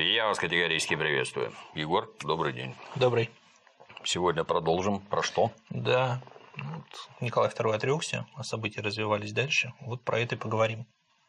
Я вас категорически приветствую. Егор, добрый день. Добрый. Сегодня продолжим. Про что? Да, вот Николай II отрекся, а события развивались дальше. Вот про это и поговорим.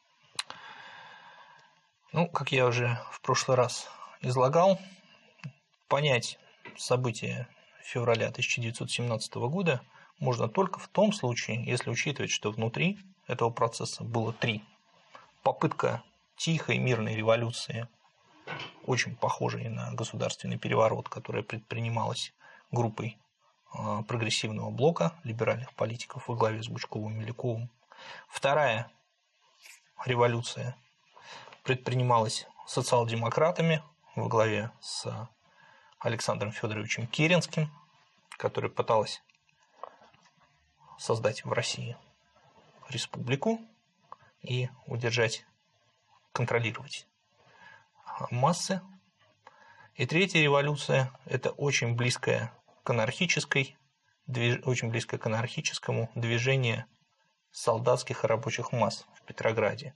Ну, как я уже в прошлый раз излагал, понять события февраля 1917 года можно только в том случае, если учитывать, что внутри этого процесса было три. Попытка тихой мирной революции, очень похожей на государственный переворот, которая предпринималась группой прогрессивного блока либеральных политиков во главе с Бычковым и Милюковым. Вторая революция предпринималась социал-демократами во главе с Александром Федоровичем Керенским, который пыталась создать в России республику и удержать, контролировать массы. И третья революция – это очень близкое к анархическому движение солдатских и рабочих масс в Петрограде.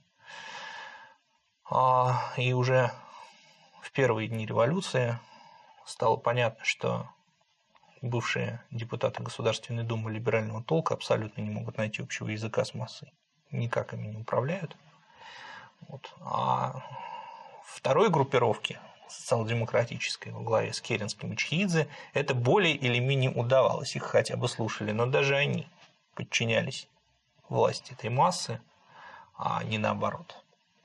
И уже в первые дни революции стало понятно, что бывшие депутаты Государственной Думы либерального толка абсолютно не могут найти общего языка с массой, никак ими не управляют. А второй группировке, социал-демократической, во главе с Керенским и Чхеидзе, это более или менее удавалось, их хотя бы слушали, но даже они подчинялись власти этой массы, а не наоборот.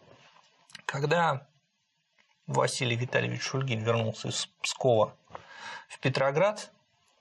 Когда Василий Витальевич Шульгин вернулся из Пскова в Петроград,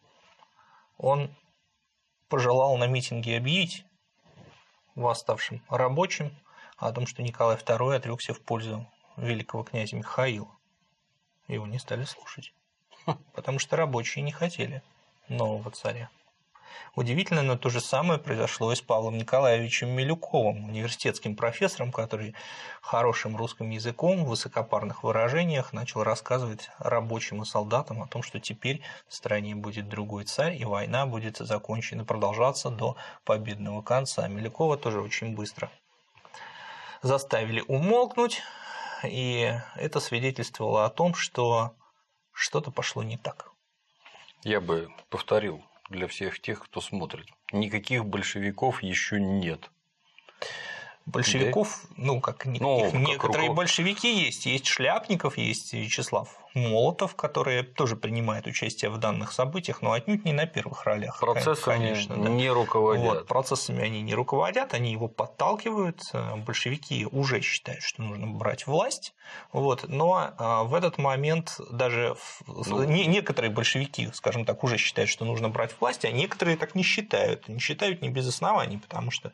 он пожелал на митинге объявить восставшим рабочим о том, что Николай II отрекся в пользу великого князя Михаила. Его не стали слушать, потому что рабочие не хотели нового царя. Удивительно, но то же самое произошло и с Павлом Николаевичем Милюковым, университетским профессором, который хорошим русским языком в высокопарных выражениях начал рассказывать рабочим и солдатам о том, что теперь в стране будет другой царь, и война будет закончена, продолжаться до победного конца. Милюкова тоже очень быстро заставили умолкнуть, и это свидетельствовало о том, что что-то пошло не так. Я бы повторил для всех тех, кто смотрит. Никаких большевиков еще нет. Большевиков, некоторые большевики есть Шляпников, есть Вячеслав Молотов, которые тоже принимают участие в данных событиях, но отнюдь не на первых ролях. Процессами конечно, не руководят. Процессами они не руководят, они его подталкивают. Большевики уже считают, что нужно брать власть, но в этот момент даже некоторые большевики, скажем так, уже считают, что нужно брать власть, а некоторые так не считают. Не считают не без оснований, потому что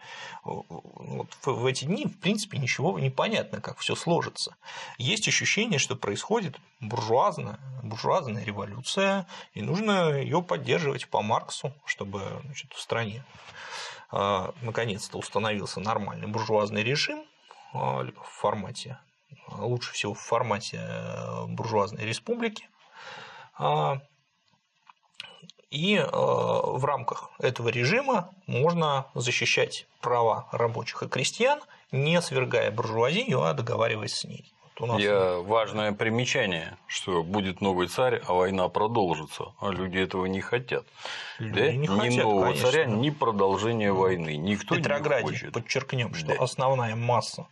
в эти дни, в принципе, ничего не понятно, как все сложится. Есть ощущение, что происходит буржуазная революция, и нужно ее поддерживать по Марксу, чтобы в стране наконец-то установился нормальный буржуазный режим в формате, лучше всего в формате буржуазной республики. И в рамках этого режима можно защищать права рабочих и крестьян, не свергая буржуазию, а договариваясь с ней. Важное примечание, что будет новый царь, а война продолжится, а люди этого не хотят. Ни нового царя, ни продолжения войны. Никто не хочет. В Петрограде подчеркнем, что основная масса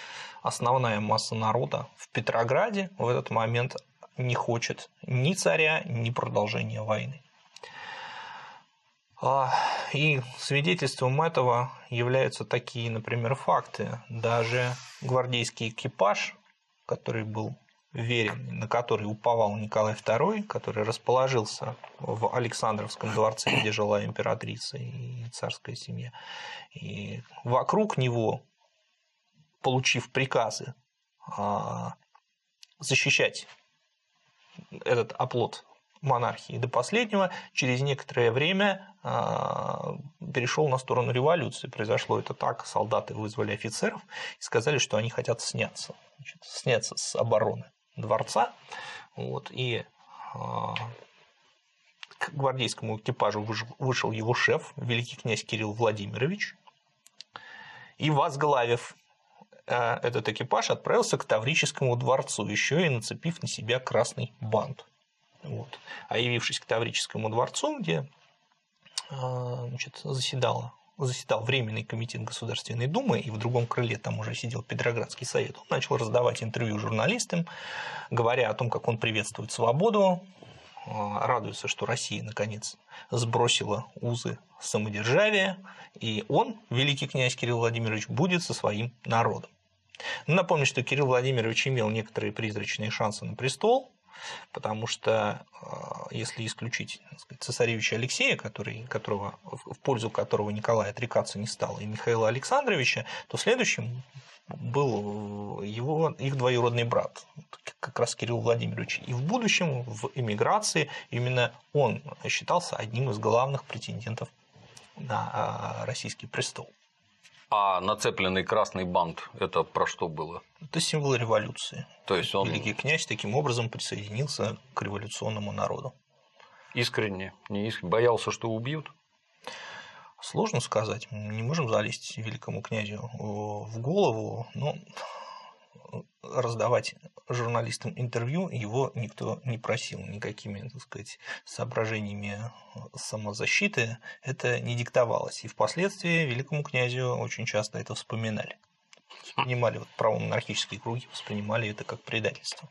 народа в Петрограде в этот момент не хочет ни царя, ни продолжения войны. И свидетельством этого являются такие, например, факты. Даже гвардейский экипаж, который был верен, на который уповал Николай II, который расположился в Александровском дворце, где жила императрица и царская семья, и вокруг него, получив приказы защищать этот оплот монархии до последнего, через некоторое время перешел на сторону революции. Произошло это так: солдаты вызвали офицеров и сказали, что они хотят сняться с обороны дворца. И к гвардейскому экипажу вышел его шеф, великий князь Кирилл Владимирович, и, возглавив этот экипаж отправился к Таврическому дворцу, еще и нацепив на себя красный бант. Вот. А явившись к Таврическому дворцу, где заседал Временный комитет Государственной Думы, и в другом крыле там уже сидел Петроградский совет, он начал раздавать интервью журналистам, говоря о том, как он приветствует свободу, радуется, что Россия наконец сбросила узы самодержавия, и он, великий князь Кирилл Владимирович, будет со своим народом. Напомню, что Кирилл Владимирович имел некоторые призрачные шансы на престол, потому что, если исключить, так сказать, цесаревича Алексея, в пользу которого Николай отрекаться не стал, и Михаила Александровича, то следующим был их двоюродный брат, как раз Кирилл Владимирович. И в будущем, в эмиграции, именно он считался одним из главных претендентов на российский престол. А нацепленный красный бант – это про что было? Это символ революции. То есть он... Великий князь таким образом присоединился к революционному народу. Искренне? Не искренне? Боялся, что убьют? Сложно сказать. Мы не можем залезть великому князю в голову, но раздавать журналистам интервью его никто не просил, никакими, так сказать, соображениями самозащиты это не диктовалось. И впоследствии великому князю очень часто это вспоминали. Воспринимали, правомонархические круги воспринимали это как предательство.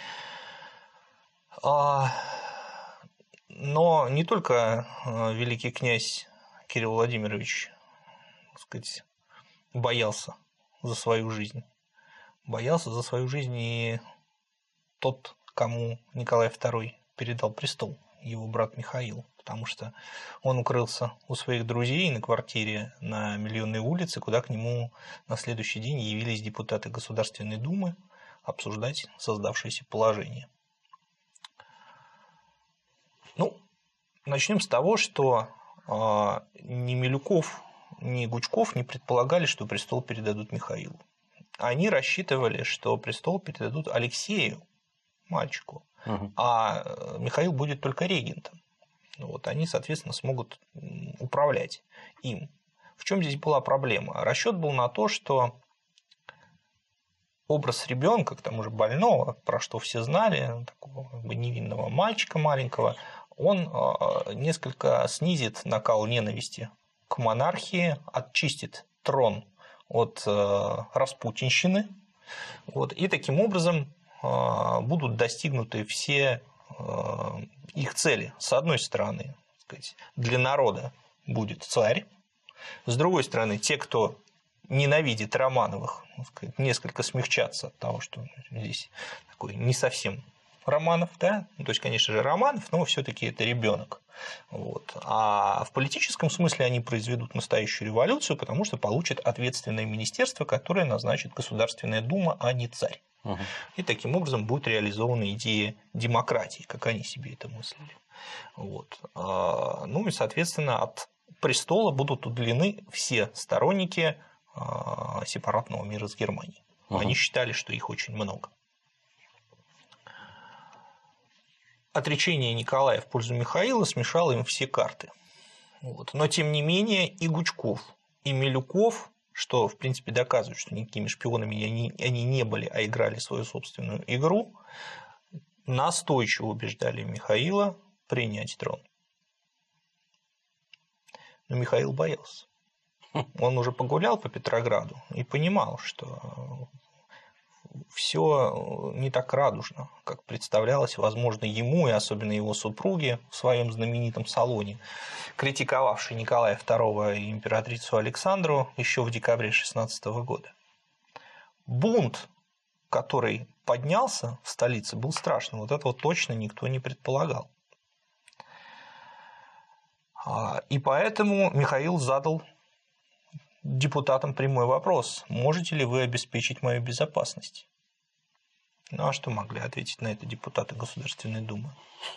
Но не только великий князь Кирилл Владимирович, так сказать, боялся за свою жизнь. Боялся за свою жизнь и тот, кому Николай II передал престол, его брат Михаил, потому что он укрылся у своих друзей на квартире на Миллионной улице, куда к нему на следующий день явились депутаты Государственной Думы обсуждать создавшееся положение. Начнем с того, что ни Милюков, ни Гучков не предполагали, что престол передадут Михаилу. Они рассчитывали, что престол передадут Алексею, мальчику, а Михаил будет только регентом. Они, соответственно, смогут управлять им. В чем здесь была проблема? Расчет был на то, что образ ребенка, к тому же больного, про что все знали, такого невинного мальчика маленького, он несколько снизит накал ненависти к монархии, очистит трон от распутинщины, и таким образом будут достигнуты все их цели. С одной стороны, для народа будет царь, с другой стороны, те, кто ненавидит Романовых, несколько смягчатся от того, что здесь такой не совсем Романов, да, то есть, конечно же, Романов, но все-таки это ребенок. А в политическом смысле они произведут настоящую революцию, потому что получат ответственное министерство, которое назначит Государственная Дума, а не царь. И таким образом будет реализована идея демократии, как они себе это мыслили. И, соответственно, от престола будут удалены все сторонники сепаратного мира с Германией. Они считали, что их очень много. Отречение Николая в пользу Михаила смешало им все карты. Но, тем не менее, и Гучков, и Милюков, что, в принципе, доказывает, что никакими шпионами они не были, а играли свою собственную игру, настойчиво убеждали Михаила принять трон. Но Михаил боялся. Он уже погулял по Петрограду и понимал, что все не так радужно, как представлялось, возможно, ему и особенно его супруге в своем знаменитом салоне, критиковавшей Николая II и императрицу Александру еще в декабре 16 года. Бунт, который поднялся в столице, был страшным. Этого точно никто не предполагал. И поэтому Михаил задал депутатам прямой вопрос: можете ли вы обеспечить мою безопасность? А что могли ответить на это депутаты Государственной Думы?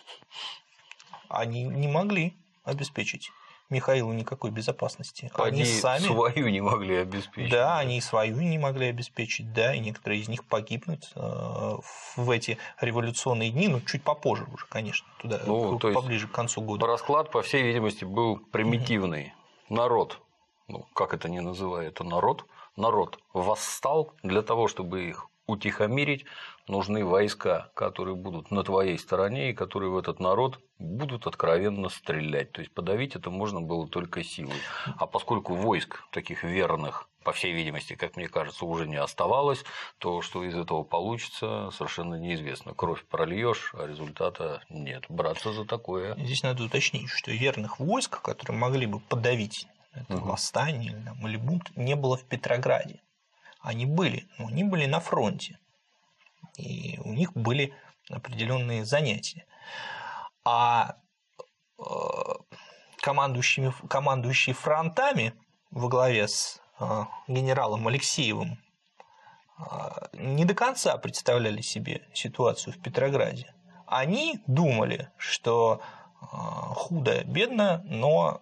Они не могли обеспечить Михаилу никакой безопасности. Они сами свою не могли обеспечить. Да, они и свою не могли обеспечить, да, и некоторые из них погибнут в эти революционные дни, чуть попозже уже, конечно, туда, поближе к концу года. Расклад, по всей видимости, был примитивный. Народ, как это ни называй, это народ, народ восстал, для того, чтобы их утихомирить, нужны войска, которые будут на твоей стороне и которые в этот народ будут откровенно стрелять. То есть подавить это можно было только силой. А поскольку войск таких верных, по всей видимости, как мне кажется, уже не оставалось, то что из этого получится, совершенно неизвестно. Кровь прольешь, а результата нет. Браться за такое. Здесь надо уточнить, что верных войск, которые могли бы подавить это восстание или бунт, не было в Петрограде. Они были, но они были на фронте, и у них были определенные занятия. А командующие фронтами во главе с генералом Алексеевым не до конца представляли себе ситуацию в Петрограде. Они думали, что худо-бедно, но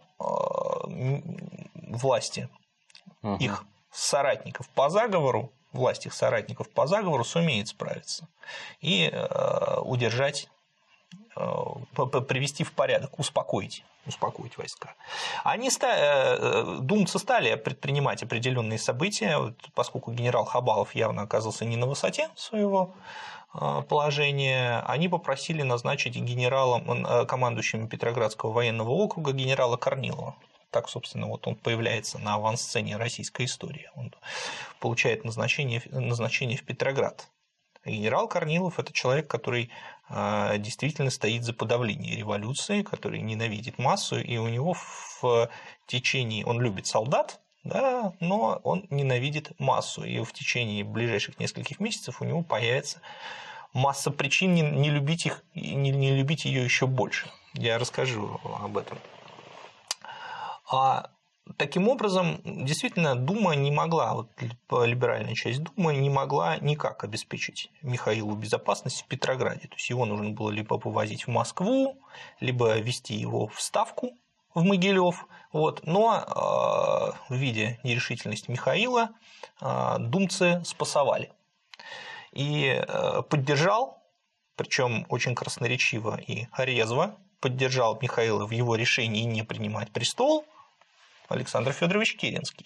власти их соратников по заговору, власть их соратников по заговору сумеет справиться и удержать, привести в порядок, успокоить войска. Думцы стали предпринимать определенные события, поскольку генерал Хабалов явно оказался не на высоте своего положения, они попросили назначить генералом, командующим Петроградского военного округа генерала Корнилова. Так, собственно, вот он появляется на авансцене российской истории. Он получает назначение в Петроград. Генерал Корнилов – это человек, который действительно стоит за подавление революции, который ненавидит массу, и у него в течение… Он любит солдат, да, но он ненавидит массу, и в течение ближайших нескольких месяцев у него появится масса причин не любить ее еще больше. Я расскажу об этом. Таким образом, действительно, Дума не могла, либеральная часть Думы не могла никак обеспечить Михаилу безопасность в Петрограде. То есть его нужно было либо повозить в Москву, либо везти его в Ставку, в Могилев. Но, видя нерешительность Михаила, думцы спасовали. И поддержал, причем очень красноречиво и резво, поддержал Михаила в его решении не принимать престол Александр Федорович Керенский.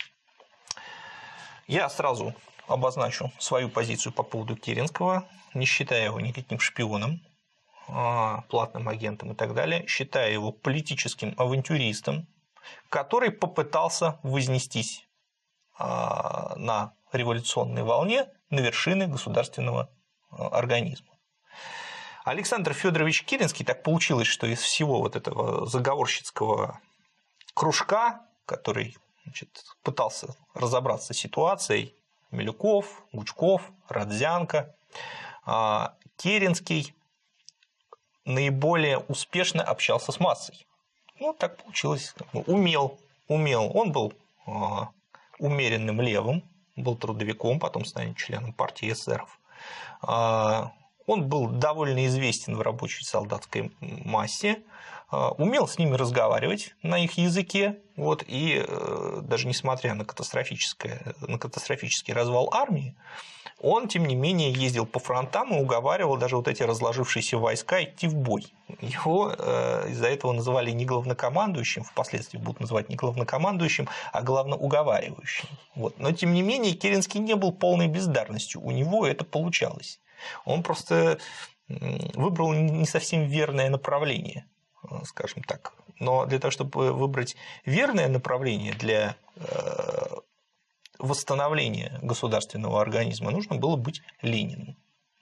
Я сразу обозначу свою позицию по поводу Керенского, не считая его никаким шпионом, платным агентом и так далее, считая его политическим авантюристом, который попытался вознестись на революционной волне на вершины государственного организма. Александр Федорович Керенский, так получилось, что из всего вот этого заговорщицкого кружка, который, значит, пытался разобраться с ситуацией, Милюков, Гучков, Родзянко, Керенский наиболее успешно общался с массой. Так получилось. Умел. Он был умеренным левым, был трудовиком, потом станет членом партии эсеров. Он был довольно известен в рабочей солдатской массе, умел с ними разговаривать на их языке, и даже несмотря на катастрофический развал армии, он, тем не менее, ездил по фронтам и уговаривал даже вот эти разложившиеся войска идти в бой. Его из-за этого называли не главнокомандующим, впоследствии будут называть не главнокомандующим, а главноуговаривающим. Но, тем не менее, Керенский не был полной бездарностью, у него это получалось. Он просто выбрал не совсем верное направление, скажем так. Но для того, чтобы выбрать верное направление для восстановления государственного организма, нужно было быть Лениным.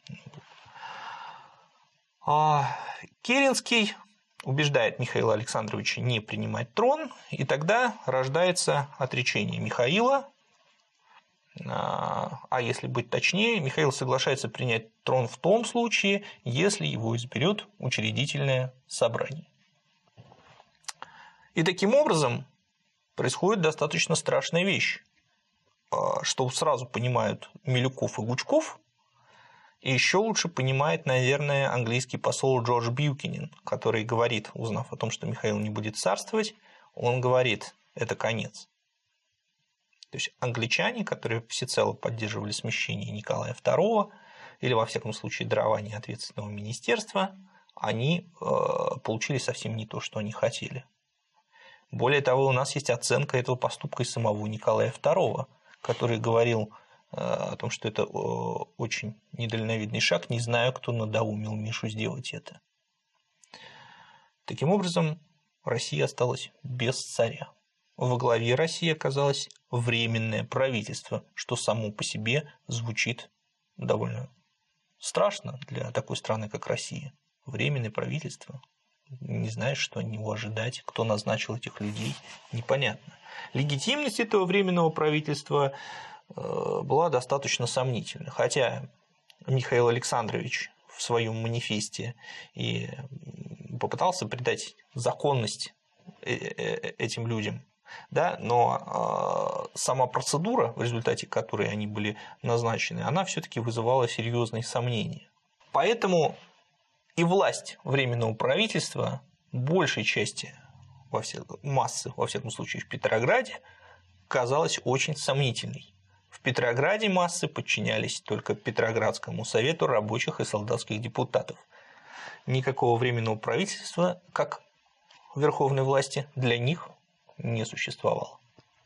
Керенский убеждает Михаила Александровича не принимать трон, и тогда рождается отречение Михаила. А если быть точнее, Михаил соглашается принять трон в том случае, если его изберет учредительное собрание. И таким образом происходит достаточно страшная вещь, что сразу понимают Милюков и Гучков, и еще лучше понимает, наверное, английский посол Джордж Бьюкенен, который говорит, узнав о том, что Михаил не будет царствовать, он говорит: это конец. То есть англичане, которые всецело поддерживали смещение Николая II, или, во всяком случае, дарование ответственного министерства, они получили совсем не то, что они хотели. Более того, у нас есть оценка этого поступка и самого Николая II, который говорил о том, что это очень недальновидный шаг. Не знаю, кто надоумил Мишу сделать это. Таким образом, Россия осталась без царя. Во главе России оказалось временное правительство, что само по себе звучит довольно страшно для такой страны, как Россия. Временное правительство. Не знаешь, что от него ожидать, кто назначил этих людей, непонятно. Легитимность этого временного правительства была достаточно сомнительна. Хотя Михаил Александрович в своем манифесте и попытался придать законность этим людям, да, но сама процедура, в результате которой они были назначены, она все-таки вызывала серьезные сомнения. Поэтому и власть временного правительства большей части массы, во всяком случае в Петрограде, казалась очень сомнительной. В Петрограде массы подчинялись только Петроградскому совету рабочих и солдатских депутатов. Никакого временного правительства, как верховной власти, для них не существовало.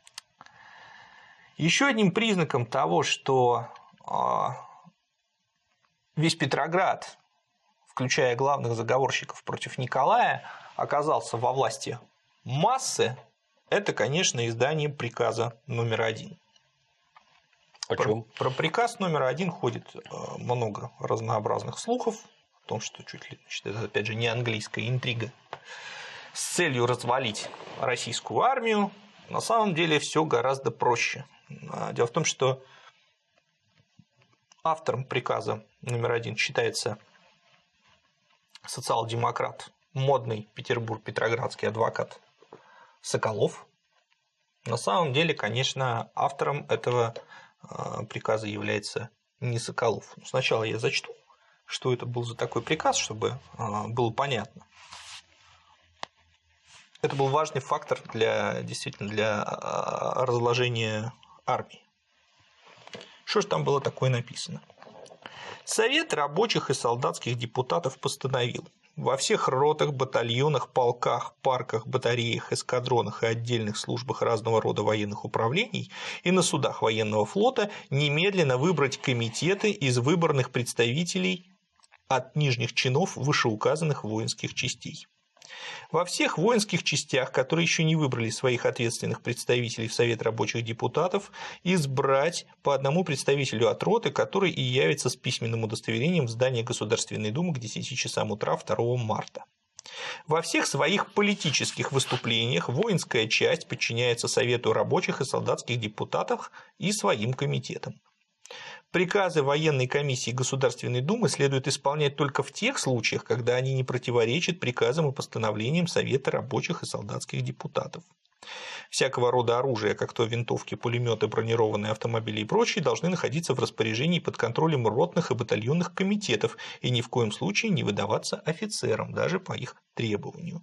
Еще одним признаком того, что весь Петроград, включая главных заговорщиков против Николая, оказался во власти массы, это, конечно, издание приказа номер 1. О чем? Про приказ номер 1 ходит много разнообразных слухов о том, что чуть ли, это опять же не английская интрига с целью развалить российскую армию. На самом деле все гораздо проще. Дело в том, что автором приказа номер 1 считается социал-демократ, модный петербург-петроградский адвокат Соколов. На самом деле, конечно, автором этого приказа является не Соколов. Сначала я зачту, что это был за такой приказ, чтобы было понятно. Это был важный фактор действительно для разложения армии. Что же там было такое написано? Совет рабочих и солдатских депутатов постановил: во всех ротах, батальонах, полках, парках, батареях, эскадронах и отдельных службах разного рода военных управлений и на судах военного флота немедленно выбрать комитеты из выборных представителей от нижних чинов вышеуказанных воинских частей. Во всех воинских частях, которые еще не выбрали своих ответственных представителей в Совет рабочих депутатов, избрать по одному представителю от роты, который и явится с письменным удостоверением в здание Государственной Думы к 10 часам утра 2 марта. Во всех своих политических выступлениях воинская часть подчиняется Совету рабочих и солдатских депутатов и своим комитетам. Приказы военной комиссии Государственной Думы следует исполнять только в тех случаях, когда они не противоречат приказам и постановлениям Совета рабочих и солдатских депутатов. Всякого рода оружие, как то винтовки, пулеметы, бронированные автомобили и прочие, должны находиться в распоряжении и под контролем ротных и батальонных комитетов и ни в коем случае не выдаваться офицерам, даже по их требованию.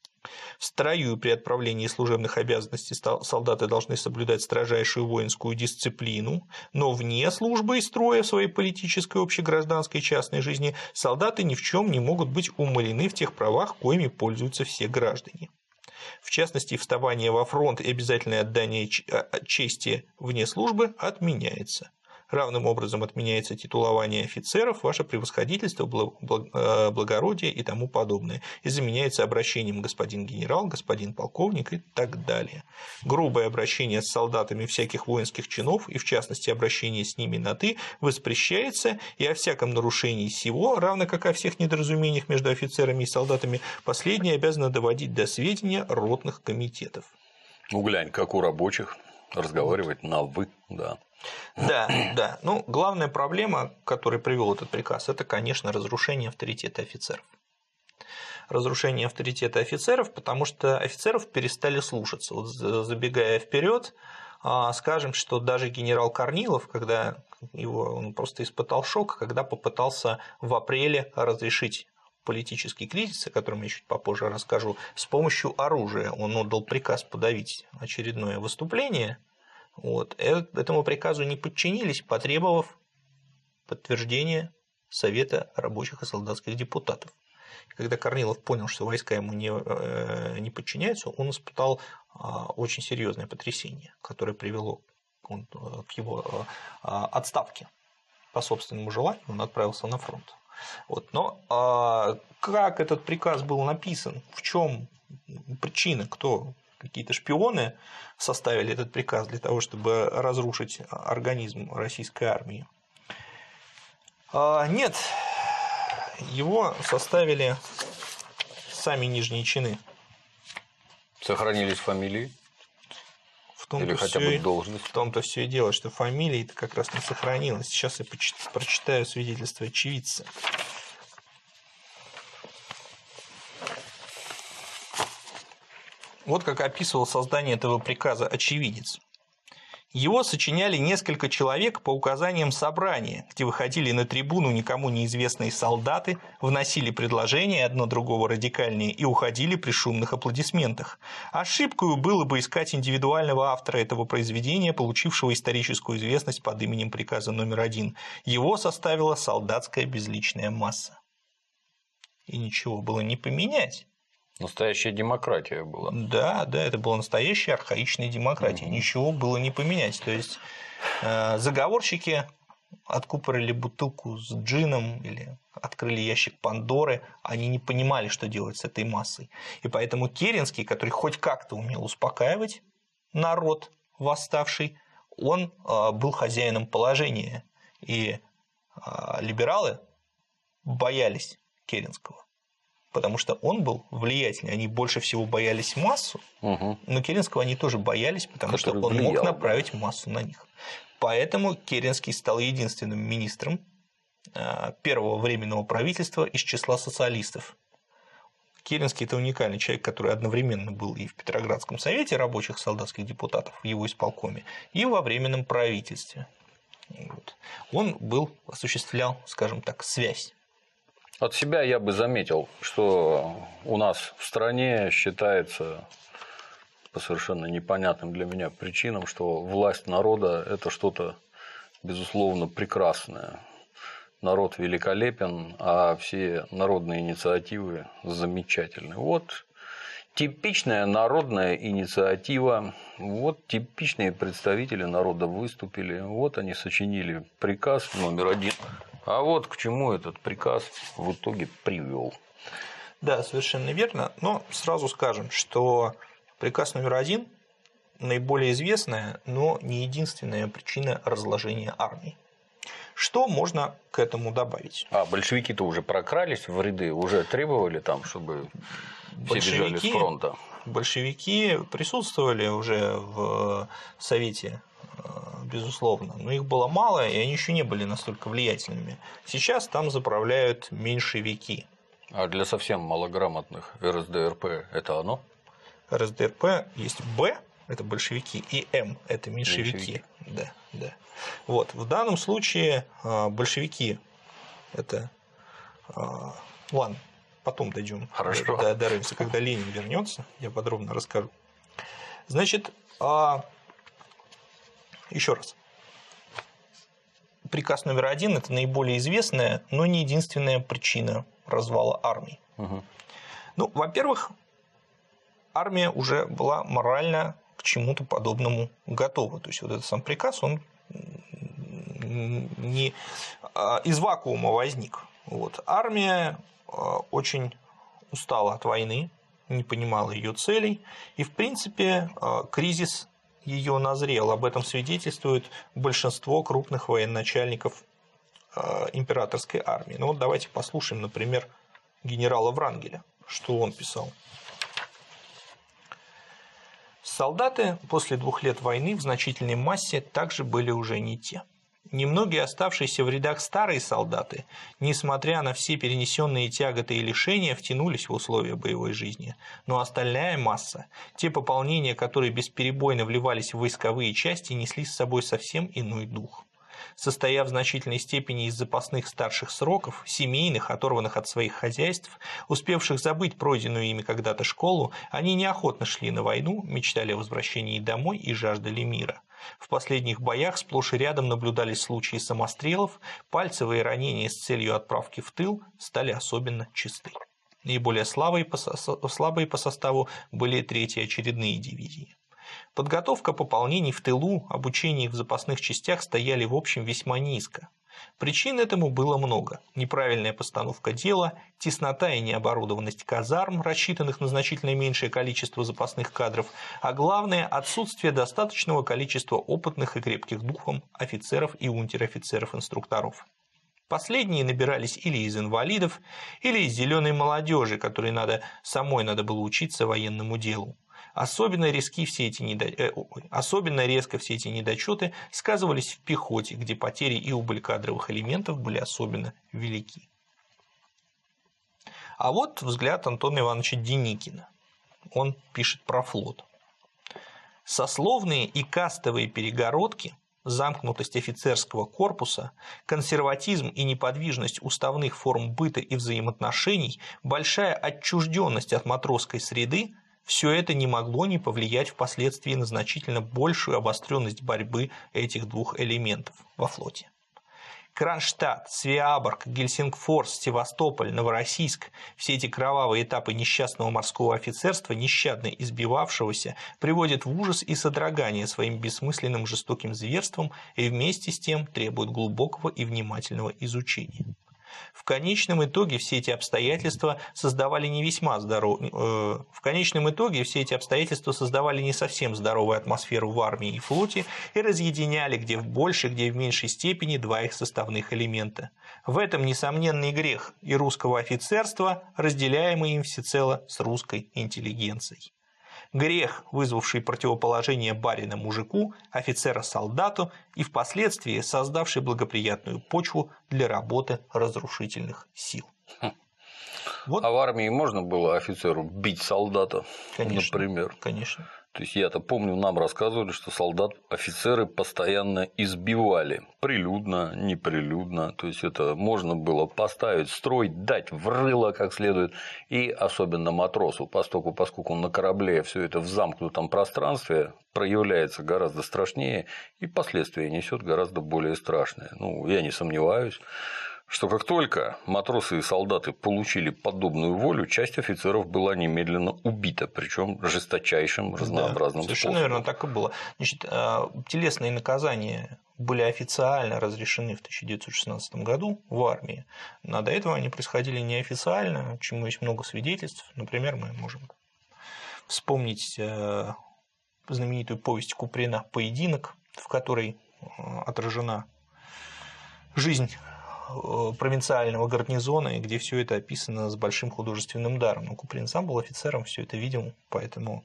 В строю при отправлении служебных обязанностей солдаты должны соблюдать строжайшую воинскую дисциплину, но вне службы и строя в своей политической, общегражданской и частной жизни солдаты ни в чем не могут быть умалены в тех правах, коими пользуются все граждане. В частности, вставание во фронт и обязательное отдание чести вне службы отменяется. Равным образом отменяется титулование офицеров, ваше превосходительство, благородие и тому подобное, и заменяется обращением господин генерал, господин полковник и так далее. Грубое обращение с солдатами всяких воинских чинов, и в частности обращение с ними на «ты», воспрещается, и о всяком нарушении сего, равно как о всех недоразумениях между офицерами и солдатами, последние обязаны доводить до сведения ротных комитетов. Ну, глянь, как у рабочих разговаривать на «вы», да. Да. Ну, главная проблема, к которой привел этот приказ, это, конечно, разрушение авторитета офицеров. Разрушение авторитета офицеров, потому что офицеров перестали слушаться. Вот забегая вперед, скажем, что даже генерал Корнилов, когда он просто испытал шок, когда попытался в апреле разрешить политический кризис, о котором я чуть попозже расскажу, с помощью оружия. Он отдал приказ подавить очередное выступление. Этому приказу не подчинились, потребовав подтверждения Совета рабочих и солдатских депутатов. И когда Корнилов понял, что войска ему не подчиняются, он испытал очень серьезное потрясение, которое привело к его отставке. По собственному желанию он отправился на фронт. Вот. Но как этот приказ был написан, в чем причина, кто, какие-то шпионы составили этот приказ для того, чтобы разрушить организм российской армии? Нет, его составили сами нижние чины. Сохранились фамилии? Или хотя бы должность? В том-то все и дело, что фамилии-то как раз не сохранилось. Сейчас я прочитаю свидетельство очевидца. Вот как описывал создание этого приказа очевидец. Его сочиняли несколько человек по указаниям собрания, где выходили на трибуну никому неизвестные солдаты, вносили предложения одно другого радикальнее и уходили при шумных аплодисментах. Ошибкою было бы искать индивидуального автора этого произведения, получившего историческую известность под именем приказа номер 1. Его составила солдатская безличная масса. И ничего было не поменять. Настоящая демократия была. Да, это была настоящая архаичная демократия. Ничего было не поменять. То есть заговорщики откупорили бутылку с джином или открыли ящик Пандоры, они не понимали, что делать с этой массой. И поэтому Керенский, который хоть как-то умел успокаивать народ восставший, он был хозяином положения. И либералы боялись Керенского. Потому что он был влиятельный, они больше всего боялись массу, но Керенского они тоже боялись, потому что он мог направить массу на них. Поэтому Керенский стал единственным министром первого временного правительства из числа социалистов. Керенский – это уникальный человек, который одновременно был и в Петроградском совете рабочих солдатских депутатов, в его исполкоме, и во временном правительстве. Вот. Он осуществлял, скажем так, связь. От себя я бы заметил, что у нас в стране считается по совершенно непонятным для меня причинам, что власть народа – это что-то, безусловно, прекрасное. Народ великолепен, а все народные инициативы замечательны. Вот типичная народная инициатива, вот типичные представители народа выступили, вот они сочинили приказ номер 1. А вот к чему этот приказ в итоге привел. Да, совершенно верно. Но сразу скажем, что приказ номер 1 наиболее известная, но не единственная причина разложения армии. Что можно к этому добавить? А большевики-то уже прокрались в ряды, уже требовали там, чтобы все бежали с фронта. Большевики присутствовали уже в Совете, безусловно, но их было мало, и они еще не были настолько влиятельными. Сейчас там заправляют меньшевики. А для совсем малограмотных РСДРП это оно? РСДРП есть Б, это большевики, и М – это меньшевики. Да. Вот. В данном случае большевики – это… Ладно, потом дойдем. Хорошо. До разницы, когда Ленин вернется, я подробно расскажу. Значит, еще раз. Приказ номер 1 – это наиболее известная, но не единственная причина развала армии. Ну, во-первых, армия уже была морально к чему-то подобному готова. То есть вот этот сам приказ, он не из вакуума возник. Вот. Армия очень устала от войны, не понимала ее целей, и в принципе кризис ее назрел. Об этом свидетельствует большинство крупных военачальников императорской армии. Ну вот давайте послушаем, например, генерала Врангеля, что он писал. Солдаты после 2 лет войны в значительной массе также были уже не те. Немногие оставшиеся в рядах старые солдаты, несмотря на все перенесенные тяготы и лишения, втянулись в условия боевой жизни, но остальная масса, те пополнения, которые бесперебойно вливались в войсковые части, несли с собой совсем иной дух. Состояв в значительной степени из запасных старших сроков, семейных, оторванных от своих хозяйств, успевших забыть пройденную ими когда-то школу, они неохотно шли на войну, мечтали о возвращении домой и жаждали мира. В последних боях сплошь и рядом наблюдались случаи самострелов, пальцевые ранения с целью отправки в тыл стали особенно часты. Наиболее слабые по составу были 3-й очередные дивизии. Подготовка пополнений в тылу, обучение в запасных частях стояли в общем весьма низко. Причин этому было много. Неправильная постановка дела, теснота и необорудованность казарм, рассчитанных на значительно меньшее количество запасных кадров, а главное – отсутствие достаточного количества опытных и крепких духом офицеров и унтер-офицеров-инструкторов. Последние набирались или из инвалидов, или из зеленой молодежи, которой самой надо было учиться военному делу. Особенно резко все эти недочеты сказывались в пехоте, где потери и убыль кадровых элементов были особенно велики. А вот взгляд Антона Ивановича Деникина. Он пишет про флот. Сословные и кастовые перегородки, замкнутость офицерского корпуса, консерватизм и неподвижность уставных форм быта и взаимоотношений, большая отчужденность от матросской среды – все это не могло не повлиять впоследствии на значительно большую обостренность борьбы этих двух элементов во флоте. Кронштадт, Свеаборг, Гельсингфорс, Севастополь, Новороссийск – все эти кровавые этапы несчастного морского офицерства, нещадно избивавшегося, приводят в ужас и содрогание своим бессмысленным жестоким зверством и вместе с тем требуют глубокого и внимательного изучения. В конечном итоге все эти обстоятельства создавали не совсем здоровую атмосферу в армии и флоте и разъединяли где в большей, где в меньшей степени два их составных элемента. В этом несомненный грех и русского офицерства, разделяемый им всецело с русской интеллигенцией. Грех, вызвавший противоположение барина мужику, офицера солдату и впоследствии создавший благоприятную почву для работы разрушительных сил. Вот. А в армии можно было офицеру бить солдата, конечно, например? Конечно. То есть я-то помню, нам рассказывали, что солдат офицеры постоянно избивали. Прилюдно, неприлюдно. То есть это можно было поставить, строить, дать в рыло как следует. И особенно матросу, поскольку на корабле все это в замкнутом пространстве проявляется гораздо страшнее и последствия несет гораздо более страшные. Я не сомневаюсь, что как только матросы и солдаты получили подобную волю, часть офицеров была немедленно убита, причем жесточайшим разнообразным совершенно способом. верно, так и было. Значит, телесные наказания были официально разрешены в 1916 году в армии, но до этого они происходили неофициально, чему есть много свидетельств. Например, мы можем вспомнить знаменитую повесть Куприна «Поединок», в которой отражена жизнь провинциального гарнизона, и где все это описано с большим художественным даром. Но Куприн сам был офицером, все это видел, поэтому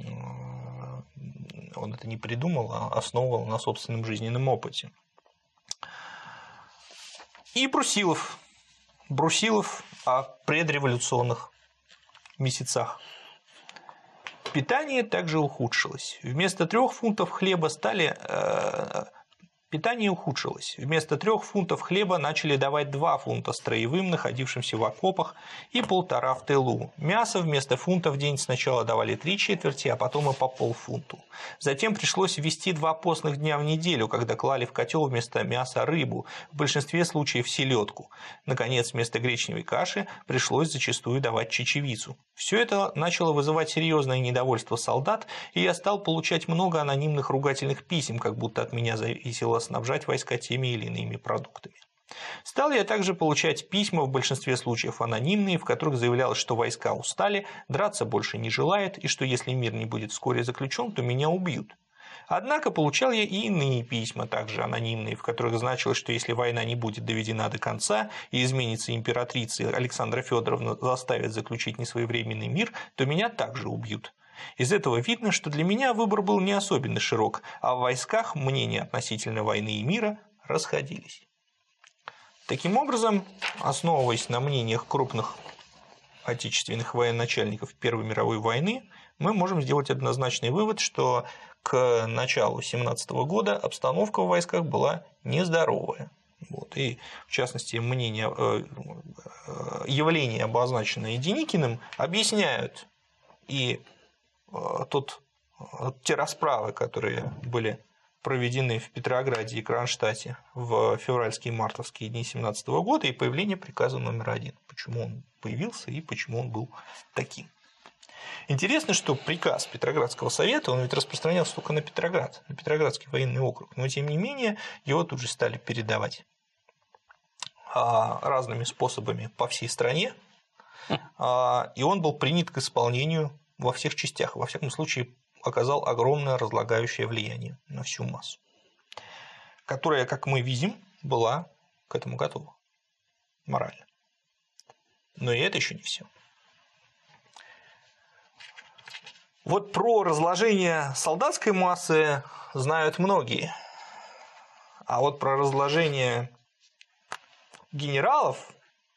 он это не придумал, а основывал на собственном жизненном опыте. И Брусилов о предреволюционных месяцах. Питание также ухудшилось. Вместо 3 фунтов хлеба Питание ухудшилось. Вместо 3 фунтов хлеба начали давать 2 фунта строевым, находившимся в окопах, и 1,5 в тылу. Мясо вместо фунта в день сначала давали 3/4, а потом и по полфунту. Затем пришлось ввести 2 постных дня в неделю, когда клали в котел вместо мяса рыбу, в большинстве случаев селедку. Наконец, вместо гречневой каши пришлось зачастую давать чечевицу. Все это начало вызывать серьезное недовольство солдат, и я стал получать много анонимных ругательных писем, как будто от меня зависело снабжать войска теми или иными продуктами. Стал я также получать письма, в большинстве случаев анонимные, в которых заявлялось, что войска устали, драться больше не желают, и что если мир не будет вскоре заключен, то меня убьют. Однако получал я и иные письма, также анонимные, в которых значилось, что если война не будет доведена до конца и изменится императрица Александра Федоровна заставит заключить несвоевременный мир, то меня также убьют. Из этого видно, что для меня выбор был не особенно широк, а в войсках мнения относительно войны и мира расходились. Таким образом, основываясь на мнениях крупных отечественных военачальников Первой мировой войны, мы можем сделать однозначный вывод, что к началу 1917 года обстановка в войсках была нездоровая. И, в частности, явления, обозначенные Деникиным, объясняют и те расправы, которые были проведены в Петрограде и Кронштадте в февральские и мартовские дни 1917 года, и появление приказа номер 1. Почему он появился и почему он был таким. Интересно, что приказ Петроградского совета, он ведь распространялся только на Петроград, на Петроградский военный округ, но тем не менее его тут же стали передавать разными способами по всей стране, и он был принят к исполнению во всех частях, во всяком случае оказал огромное разлагающее влияние на всю массу, которая, как мы видим, была к этому готова морально. Но и это еще не все. Вот про разложение солдатской массы знают многие, а вот про разложение генералов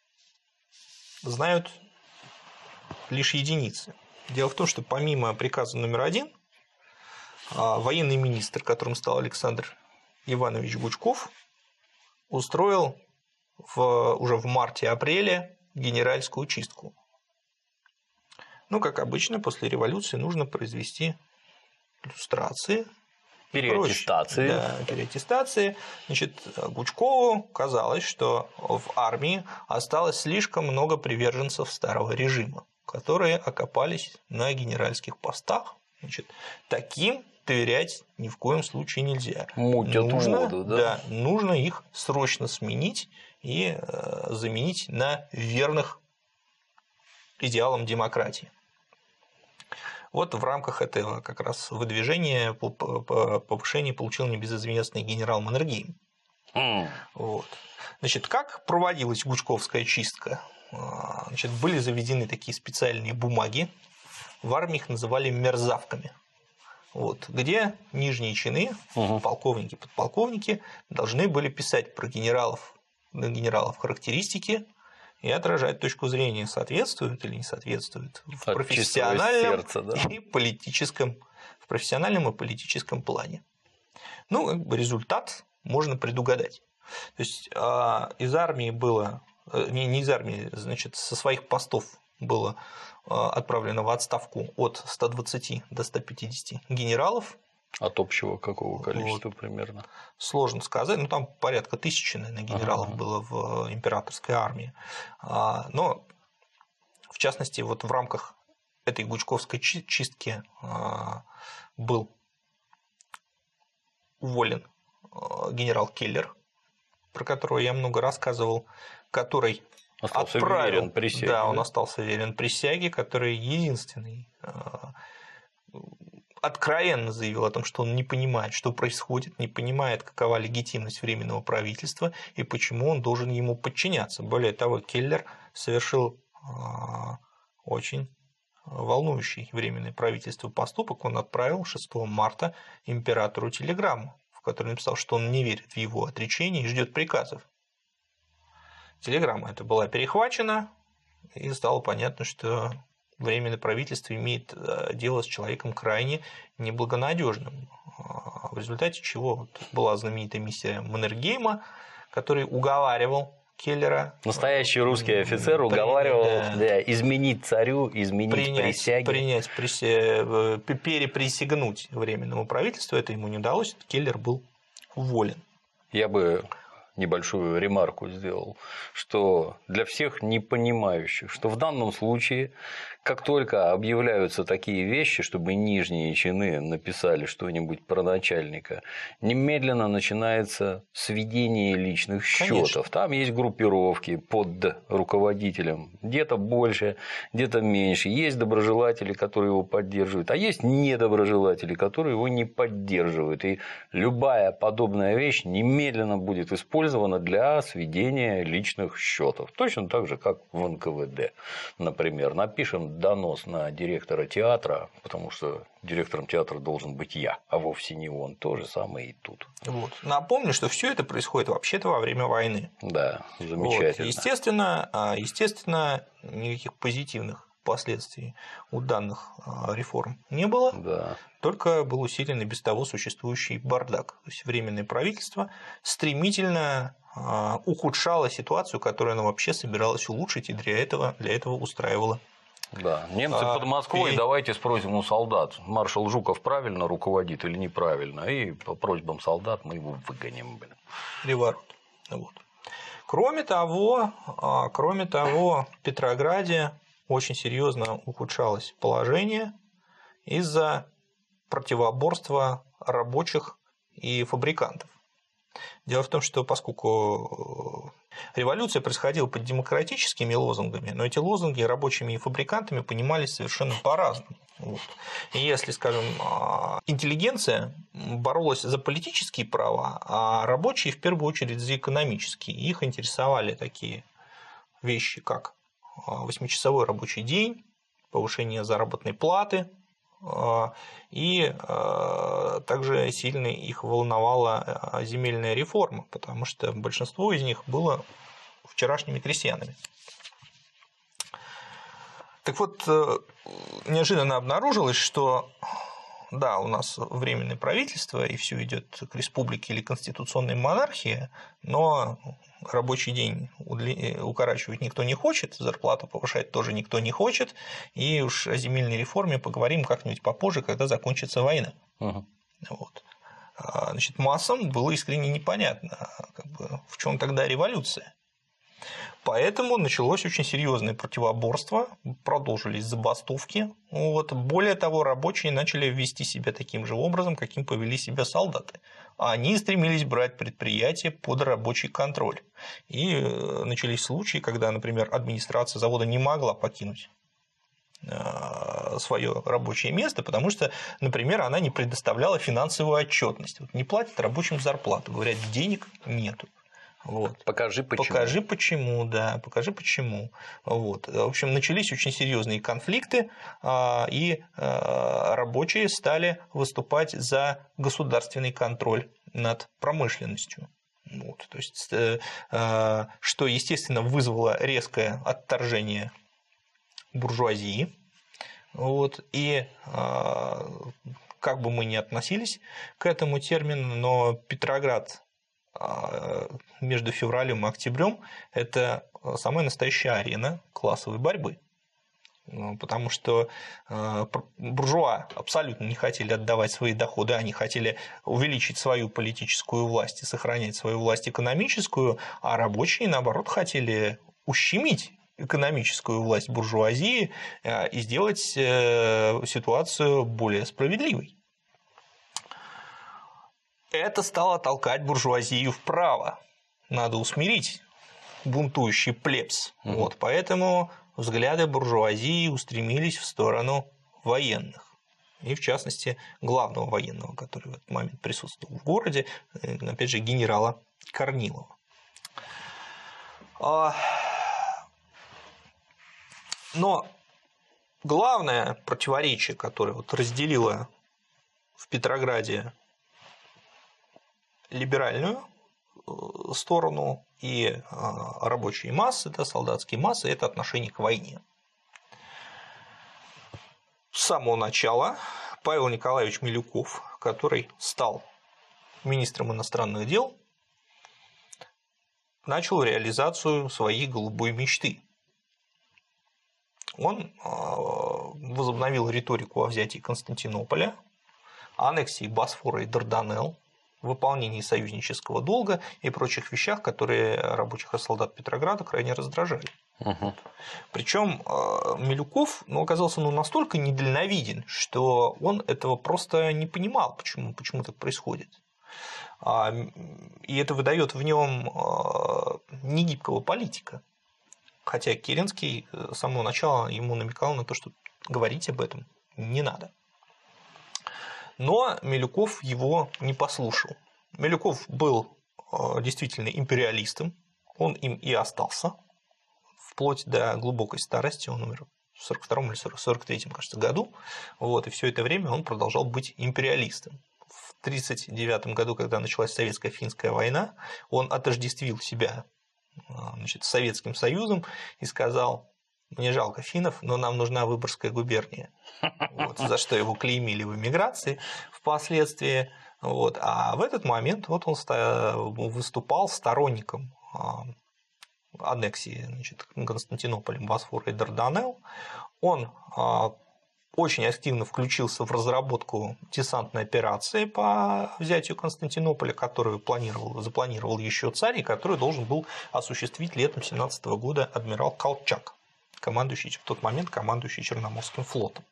знают лишь единицы. Дело в том, что помимо приказа номер 1, военный министр, которым стал Александр Иванович Гучков, устроил уже в марте-апреле генеральскую чистку. Ну, как обычно, после революции нужно произвести люстрации. Переаттестации. Да, переаттестации. Значит, Гучкову казалось, что в армии осталось слишком много приверженцев старого режима, которые окопались на генеральских постах. Значит, таким доверять ни в коем случае нельзя. Мутят воду, да? Да, нужно их срочно сменить и заменить на верных идеалам демократии. Вот в рамках этого как раз выдвижения повышение получил небезызвестный генерал Маннергейм. Вот. Значит, как проводилась гучковская чистка? Значит, были заведены такие специальные бумаги, в армии их называли мерзавками. Вот, где нижние чины, полковники, подполковники, должны были писать про генералов характеристики и отражать точку зрения, соответствует или не соответствует в профессиональном и политическом плане. Ну, как бы результат можно предугадать. То есть из армии было, не из армии, значит, со своих постов было отправлено в отставку от 120 до 150 генералов. От общего какого количества примерно? Сложно сказать, ну там порядка 1000, наверное, генералов было в императорской армии. Но, в частности, вот в рамках этой гучковской чистки был уволен генерал Келлер, про которого я много рассказывал, который остался верен присяге. Да, он остался верен присяге, который единственный откровенно заявил о том, что он не понимает, что происходит, не понимает, какова легитимность Временного правительства и почему он должен ему подчиняться. Более того, Келлер совершил очень волнующий Временное правительство поступок. Он отправил 6 марта императору телеграмму, в которой написал, что он не верит в его отречение и ждет приказов. Телеграмма эта была перехвачена, и стало понятно, что Временное правительство имеет дело с человеком крайне неблагонадежным. В результате чего была знаменитая миссия Маннергейма, который уговаривал Келлера. Настоящий русский офицер уговаривал изменить царю, изменить присяги. Переприсягнуть Временному правительству. Это ему не удалось, Келлер был уволен. Я бы небольшую ремарку сделал, что для всех непонимающих, что в данном случае, как только объявляются такие вещи, чтобы нижние чины написали что-нибудь про начальника, немедленно начинается сведение личных счетов. Там есть группировки под руководителем, где-то больше, где-то меньше. Есть доброжелатели, которые его поддерживают, а есть недоброжелатели, которые его не поддерживают. И любая подобная вещь немедленно будет использована для сведения личных счетов. Точно так же, как в НКВД. Например, напишем донос на директора театра, потому что директором театра должен быть я, а вовсе не он. То же самое и тут. Вот. Напомню, что все это происходит вообще-то во время войны. Да, замечательно. Вот. Естественно, никаких позитивных последствий у данных реформ не было, только был усилен и без того существующий бардак. То есть Временное правительство стремительно ухудшало ситуацию, которую оно вообще собиралось улучшить, и для этого устраивало. Да, немцы под Москвой, давайте спросим у солдат, маршал Жуков правильно руководит или неправильно, и по просьбам солдат мы его выгоним. Переворот. Вот. Кроме того, в Петрограде очень серьезно ухудшалось положение из-за противоборства рабочих и фабрикантов. Дело в том, что поскольку революция происходила под демократическими лозунгами, но эти лозунги рабочими и фабрикантами понимались совершенно по-разному. Вот. И если, скажем, интеллигенция боролась за политические права, а рабочие в первую очередь за экономические, их интересовали такие вещи, как 8-часовой рабочий день, повышение заработной платы, и также сильно их волновала земельная реформа, потому что большинство из них было вчерашними крестьянами. Так вот, неожиданно обнаружилось, что да, у нас временное правительство, и все идет к республике или конституционной монархии, но рабочий день укорачивать никто не хочет, зарплату повышать тоже никто не хочет, и уж о земельной реформе поговорим как-нибудь попозже, когда закончится война. Вот. Значит, массам было искренне непонятно, в чем тогда революция. Поэтому началось очень серьезное противоборство, продолжились забастовки. Вот. Более того, рабочие начали вести себя таким же образом, каким повели себя солдаты. Они стремились брать предприятия под рабочий контроль. И начались случаи, когда, например, администрация завода не могла покинуть свое рабочее место, потому что, например, она не предоставляла финансовую отчетность. Вот не платят рабочим зарплату, говорят, денег нету. Вот. Покажи почему. Покажи почему, да, покажи почему. Вот. В общем, начались очень серьезные конфликты, и рабочие стали выступать за государственный контроль над промышленностью. Вот. То есть, что, естественно, вызвало резкое отторжение буржуазии. Вот. И как бы мы ни относились к этому термину, но Петроград между февралем и октябрем – это самая настоящая арена классовой борьбы. Потому что буржуа абсолютно не хотели отдавать свои доходы, они хотели увеличить свою политическую власть и сохранять свою власть экономическую, а рабочие, наоборот, хотели ущемить экономическую власть буржуазии и сделать ситуацию более справедливой. Это стало толкать буржуазию вправо. Надо усмирить бунтующий плебс. Вот, поэтому взгляды буржуазии устремились в сторону военных. И, в частности, главного военного, который в этот момент присутствовал в городе, опять же, генерала Корнилова. Но главное противоречие, которое вот разделило в Петрограде либеральную сторону и рабочие массы, да, солдатские массы, это отношение к войне. С самого начала Павел Николаевич Милюков, который стал министром иностранных дел, начал реализацию своей голубой мечты. Он возобновил риторику о взятии Константинополя, аннексии Босфора и Дарданелл, выполнении союзнического долга и прочих вещах, которые рабочих и солдат Петрограда крайне раздражали. Причем Милюков оказался настолько недальновиден, что он этого просто не понимал, почему так происходит. И это выдает в нем негибкого политика. Хотя Керенский с самого начала ему намекал на то, что говорить об этом не надо. Но Милюков его не послушал. Милюков был действительно империалистом, он им и остался, вплоть до глубокой старости, он умер в 1942 или 1943, кажется, году, вот, и все это время он продолжал быть империалистом. В 1939 году, когда началась Советско-финская война, он отождествил себя, значит, с Советским Союзом и сказал: мне жалко финнов, но нам нужна Выборгская губерния. Вот, за что его клеймили в эмиграции впоследствии. Вот. А в этот момент вот он выступал сторонником аннексии, значит, Константинополем, Босфора и Дарданелл. Он очень активно включился в разработку десантной операции по взятию Константинополя, которую запланировал еще царь, и которую должен был осуществить летом 1917 года адмирал Колчак. в тот момент командующий Черноморским флотом.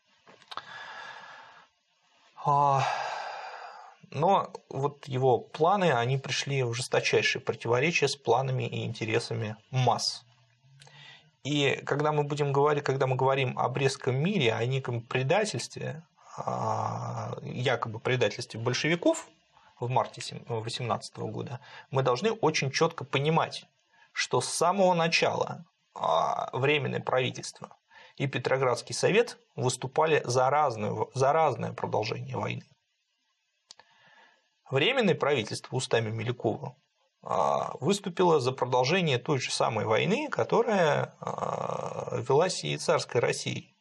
Но вот его планы, они пришли в жесточайшее противоречие с планами и интересами масс. И когда мы говорим о Брестском мире, о неком предательстве, якобы предательстве большевиков в марте 18 года, мы должны очень четко понимать, что с самого начала Временное правительство и Петроградский совет выступали за разное продолжение войны. Временное правительство устами Милюкова выступило за продолжение той же самой войны, которая велась и царской Россией,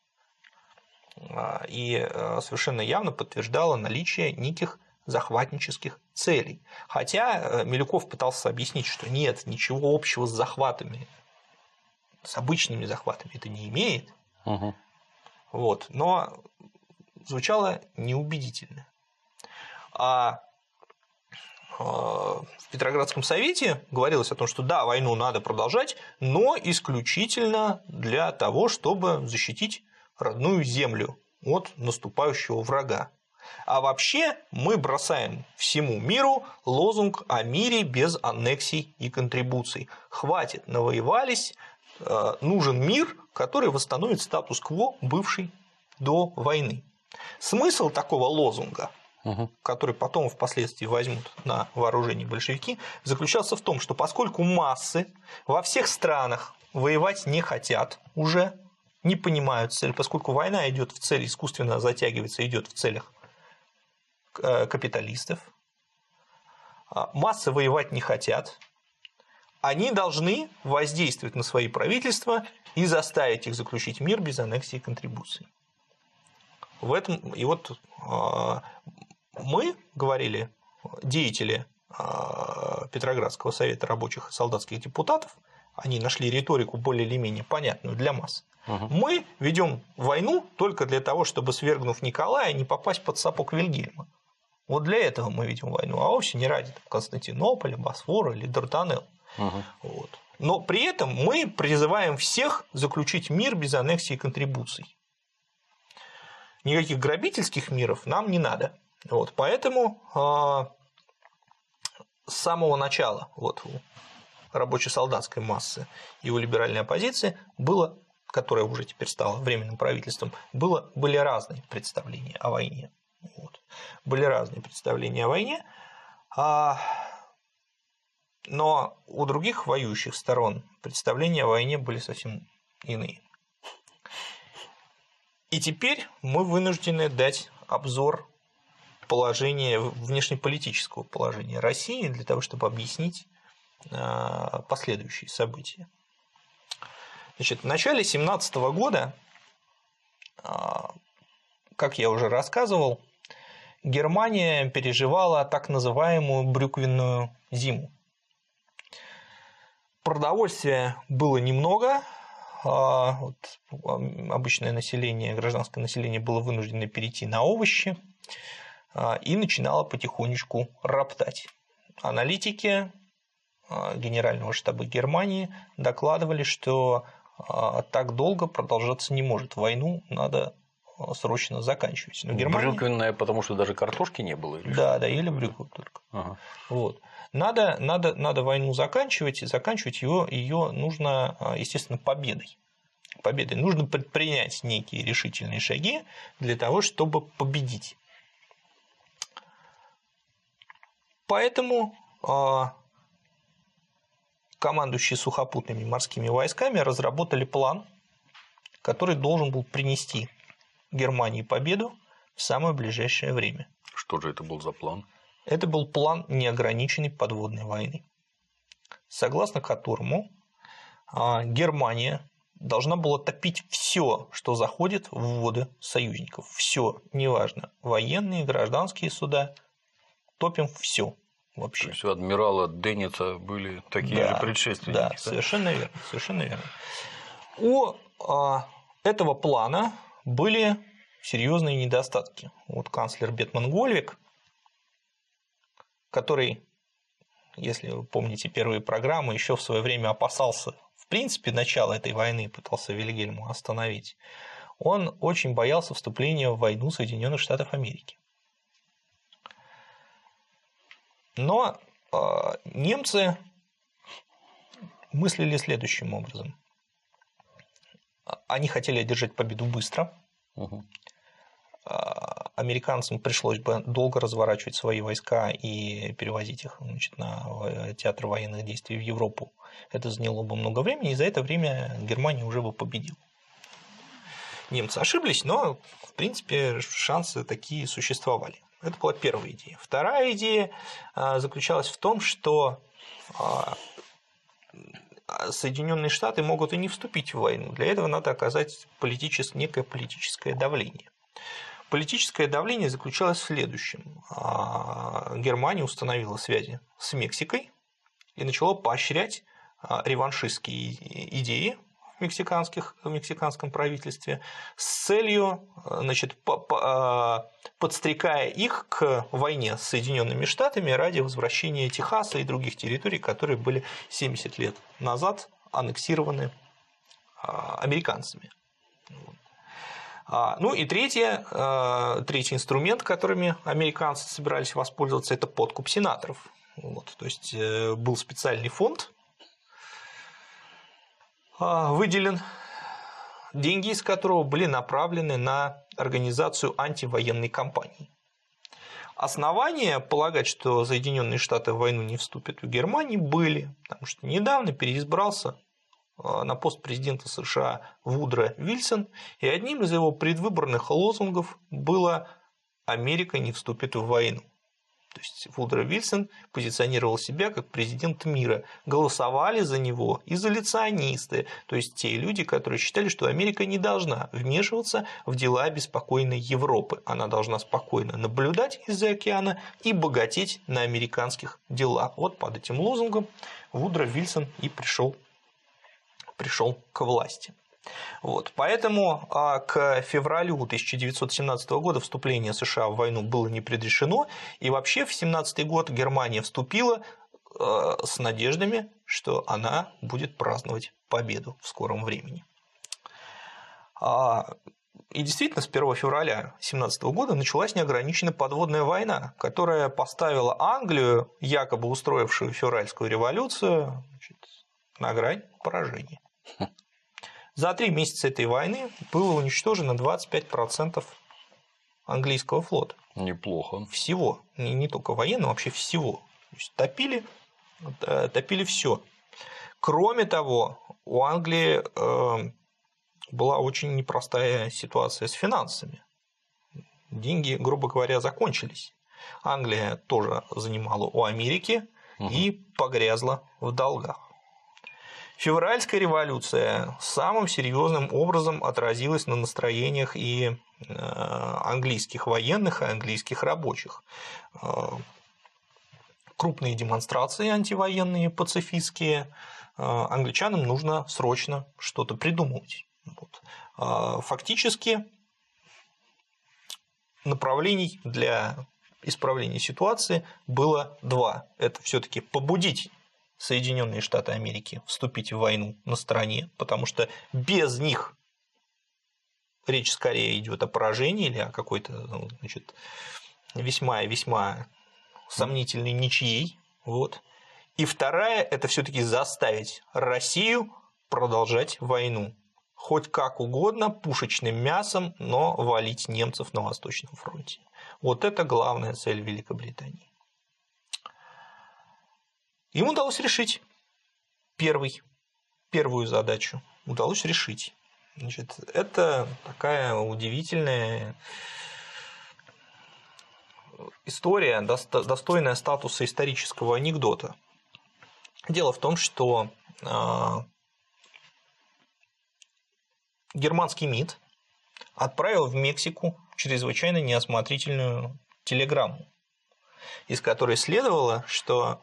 и совершенно явно подтверждала наличие неких захватнических целей. Хотя Милюков пытался объяснить, что нет, ничего общего с захватами, с обычными захватами это не имеет, вот, но звучало неубедительно. А в Петроградском совете говорилось о том, что да, войну надо продолжать, но исключительно для того, чтобы защитить родную землю от наступающего врага. А вообще мы бросаем всему миру лозунг о мире без аннексий и контрибуций. Хватит, навоевались, нужен мир, который восстановит статус-кво, бывший до войны. Смысл такого лозунга, который потом впоследствии возьмут на вооружение большевики, заключался в том, что поскольку массы во всех странах воевать не хотят уже, не понимают цель, поскольку война идет в цель, искусственно затягивается, идет в целях капиталистов, массы воевать не хотят, они должны воздействовать на свои правительства и заставить их заключить мир без аннексии и контрибуций. И вот мы, говорили деятели Петроградского совета рабочих и солдатских депутатов, они нашли риторику более или менее понятную для масс. Мы ведем войну только для того, чтобы, свергнув Николая, не попасть под сапог Вильгельма. Вот для этого мы ведем войну, а вовсе не ради Константинополя, Босфора или Дарданелл. Вот. Но при этом мы призываем всех заключить мир без аннексии и контрибуций. Никаких грабительских миров нам не надо. Вот. Поэтому с самого начала вот, у рабоче-солдатской массы и у либеральной оппозиции было, которая уже теперь стала временным правительством, были разные представления о войне. Вот. Были разные представления о войне, но у других воюющих сторон представления о войне были совсем иные. И теперь мы вынуждены дать обзор положения, внешнеполитического положения России для того, чтобы объяснить последующие события. Значит, в начале 1917 года, как я уже рассказывал, Германия переживала так называемую брюквенную зиму. Продовольствия было немного, обычное население, гражданское население было вынуждено перейти на овощи и начинало потихонечку роптать. Аналитики Генерального штаба Германии докладывали, что так долго продолжаться не может, войну надо срочно заканчивать. Но Германия... Брюквенная, потому что даже картошки не было? Или да, ели брюкву только. Вот. Надо войну заканчивать, и заканчивать ее нужно, естественно, победой. Нужно предпринять некие решительные шаги для того, чтобы победить. Поэтому командующие сухопутными морскими войсками разработали план, который должен был принести Германии победу в самое ближайшее время. Что же это был за план? Это был план неограниченной подводной войны, согласно которому Германия должна была топить все, что заходит в воды союзников. Все, неважно, военные, гражданские суда, топим все вообще. То есть у адмирала Денниса были такие же предшественники. Да, совершенно верно, совершенно верно. У этого плана были серьезные недостатки. Вот канцлер Бетман-Гольвек, который если вы помните первые программы, еще в свое время опасался, в принципе, начала этой войны, пытался Вильгельму остановить, он очень боялся вступления в войну Соединенных Штатов Америки. Но немцы мыслили следующим образом. Они хотели одержать победу быстро. Американцам пришлось бы долго разворачивать свои войска и перевозить их, значит, на театр военных действий в Европу. Это заняло бы много времени, и за это время Германия уже бы победила. Немцы ошиблись, но, в принципе, шансы такие существовали. Это была первая идея. Вторая идея заключалась в том, что Соединенные Штаты могут и не вступить в войну. Для этого надо оказать некое политическое давление. Политическое давление заключалось в следующем. Германия установила связи с Мексикой и начала поощрять реваншистские идеи в мексиканском правительстве с целью, значит, подстрекая их к войне с Соединенными Штатами ради возвращения Техаса и других территорий, которые были 70 лет назад аннексированы американцами. Ну и третий инструмент, которыми американцы собирались воспользоваться, это подкуп сенаторов. Вот, то есть был специальный фонд, выделен, деньги из которого были направлены на организацию антивоенной кампании. Основания полагать, что Соединенные Штаты в войну не вступят у Германии, были, потому что недавно переизбрался на пост президента США Вудро Вильсон, и одним из его предвыборных лозунгов было «Америка не вступит в войну». То есть Вудро Вильсон позиционировал себя как президент мира. Голосовали за него изоляционисты, то есть те люди, которые считали, что Америка не должна вмешиваться в дела беспокойной Европы. Она должна спокойно наблюдать из-за океана и богатеть на американских делах. Вот под этим лозунгом Вудро Вильсон и пришел к власти. Вот. Поэтому к февралю 1917 года вступление США в войну было не предрешено, и вообще в 1917 год Германия вступила с надеждами, что она будет праздновать победу в скором времени. И действительно, с 1 февраля 1917 года началась неограниченная подводная война, которая поставила Англию, якобы устроившую февральскую революцию, на грань поражения. За 3 месяца этой войны было уничтожено 25% английского флота. Неплохо. Всего. Не только военного, вообще всего. То есть топили все. Кроме того, у Англии была очень непростая ситуация с финансами. Деньги, грубо говоря, закончились. Англия тоже занимала у Америки и погрязла в долгах. Февральская революция самым серьезным образом отразилась на настроениях и английских военных, и английских рабочих. Крупные демонстрации антивоенные, пацифистские. Англичанам нужно срочно что-то придумывать. Вот. Фактически направлений для исправления ситуации было 2. Это все-таки побудить Соединенные Штаты Америки вступить в войну на стороне, потому что без них речь скорее идет о поражении или о какой-то, значит, весьма и весьма сомнительной ничьей. Вот. И вторая – это все-таки заставить Россию продолжать войну. Хоть как угодно, пушечным мясом, но валить немцев на Восточном фронте. Вот это главная цель Великобритании. Им удалось решить первую задачу. Удалось решить. Значит, это такая удивительная история, достойная статуса исторического анекдота. Дело в том, что германский МИД отправил в Мексику чрезвычайно неосмотрительную телеграмму, из которой следовало, что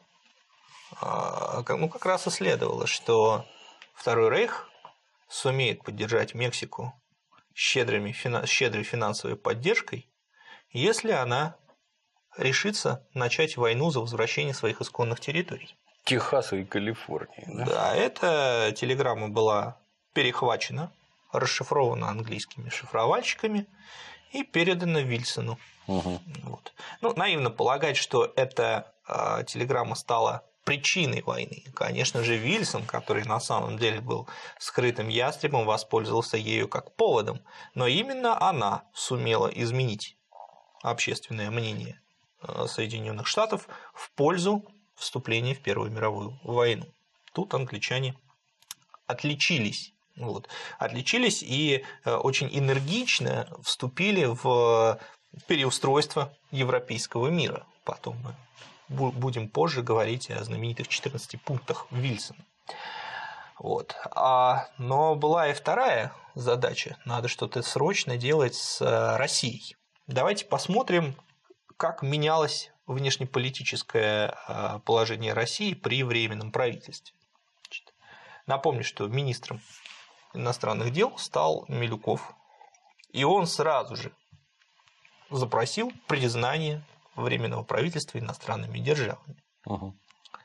как раз и следовало, что Второй Рейх сумеет поддержать Мексику щедрой финансовой поддержкой, если она решится начать войну за возвращение своих исконных территорий. Техаса и Калифорнии. Да? Да, эта телеграмма была перехвачена, расшифрована английскими шифровальщиками и передана Вильсону. Угу. Вот. Ну, наивно полагать, что эта телеграмма стала причиной войны. Конечно же, Вильсон, который на самом деле был скрытым ястребом, воспользовался ею как поводом, но именно она сумела изменить общественное мнение Соединенных Штатов в пользу вступления в Первую мировую войну. Тут англичане отличились. Вот. Отличились и очень энергично вступили в переустройство европейского мира. Потом мы будем позже говорить о знаменитых 14 пунктах Вильсона. Вот. Но была и вторая задача. Надо что-то срочно делать с Россией. Давайте посмотрим, как менялось внешнеполитическое положение России при Временном правительстве. Напомню, что министром иностранных дел стал Милюков, и он сразу же запросил признание Временного правительства иностранными державами. Угу.